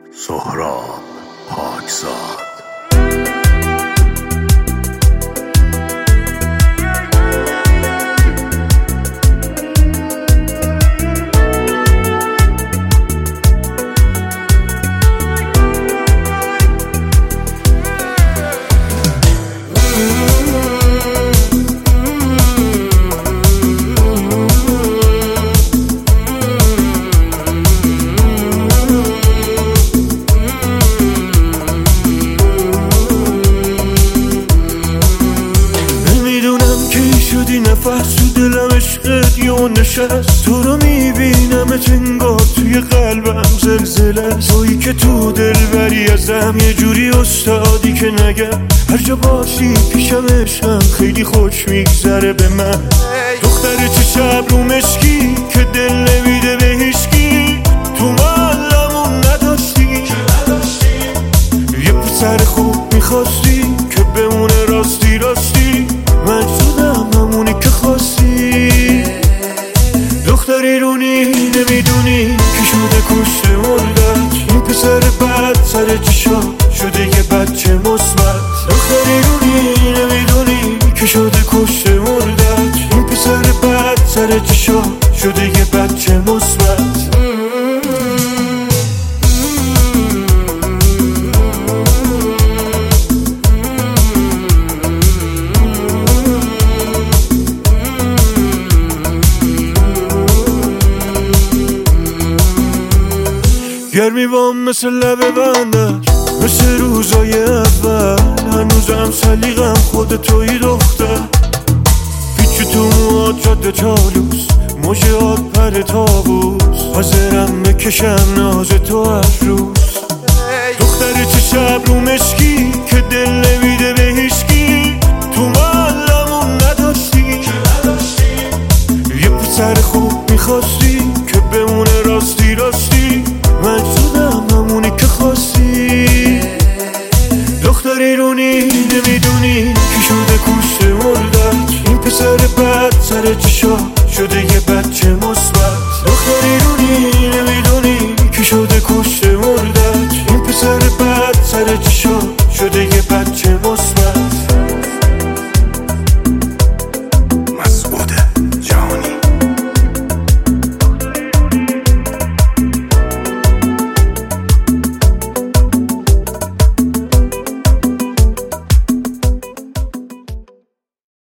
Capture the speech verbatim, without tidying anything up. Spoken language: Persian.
سهراب پاکزاد. نفس تو دلم عشقت یه نشست، تو رو میبینم انگار توی قلبم زلزله. تویی که تو دل بری ازم یه جوری استادی که نگم، هر جا باشی پیشم عشقم خیلی خوش میگذره به من. دختر چه شب رو مشکی که دل نمیده به هیچکی، تو معلمون نداشتی یه پسر خوب میخواستی که بمونه راستی راستی. من شدم همونی که خواستی، دختری رونی نمیدونی که شده کشته مردت. این پسر بد سر چشا شده یه بچه مثبت. دختری رونی نمیدونی که شده کشته مردت. این پسر بد سر چشا شده یه بچه مثبت. گرمی بام مثل لبه بندش، مثل روزای اول. هنوزم سلیقم خود توی دختر، پیچو تو موهات جاده چالوس، موجهات پر تابوس. حاضرم بکشم ناز تو هر روز. دختر چه شب رو مشکی که دل نمیده به هیچکی، تو معلمون نداشتی یه پسر خوب میخواستی که بمونه راستی راستی. من شدم همونی که خواستی، دختری رونی نمیدونی که شده کشته مردت. این پسر بد سر چشا شده